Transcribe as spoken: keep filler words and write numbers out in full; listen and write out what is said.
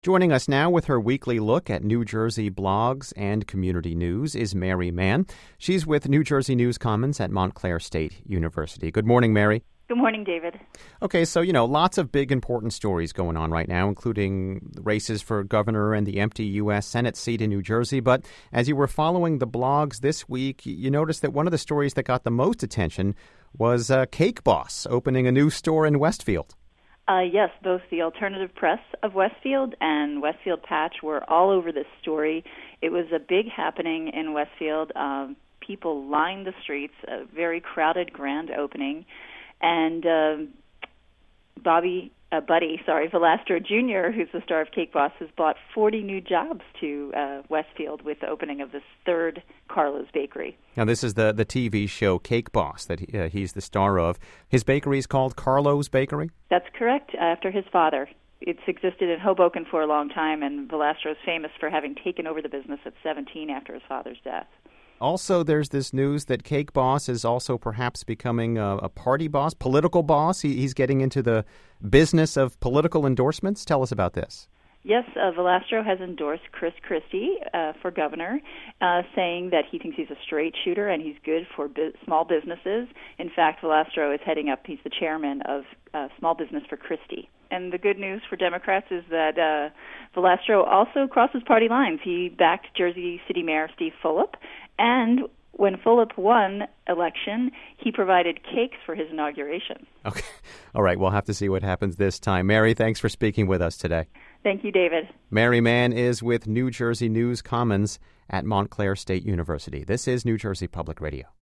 Joining us now with her weekly look at New Jersey blogs and community news is Mary Mann. She's with New Jersey News Commons at Montclair State University. Good morning, Mary. Good morning, David. Okay, so, you know, lots of big, important stories going on right now, including races for governor and the empty U S Senate seat in New Jersey. But as you were following the blogs this week, you noticed that one of the stories that got the most attention was uh, Cake Boss opening a new store in Westfield. Uh, yes, both the alternative press of Westfield and Westfield Patch were all over this story. It was a big happening in Westfield. Um, people lined the streets, a very crowded grand opening. And uh, Bobby, uh, Buddy, sorry, Valastro Junior, who's the star of Cake Boss, has brought forty new jobs to uh, Westfield with the opening of this third Carlo's Bakery. Now, this is the, the T V show Cake Boss that he, uh, he's the star of. His bakery is called Carlo's Bakery? That's correct, after his father. It's existed in Hoboken for a long time, and Valastro is famous for having taken over the business at seventeen after his father's death. Also, there's this news that Cake Boss is also perhaps becoming a, a party boss, political boss. He, he's getting into the business of political endorsements. Tell us about this. Yes, uh, Valastro has endorsed Chris Christie uh, for governor, uh, saying that he thinks he's a straight shooter and he's good for bu- small businesses. In fact, Valastro is heading up, he's the chairman of uh, Small Business for Christie. And the good news for Democrats is that uh, Valastro also crosses party lines. He backed Jersey City Mayor Steve Fulop, and when Fulop won election, he provided cakes for his inauguration. Okay. All right. We'll have to see what happens this time. Mary, thanks for speaking with us today. Thank you, David. Mary Mann is with New Jersey News Commons at Montclair State University. This is New Jersey Public Radio.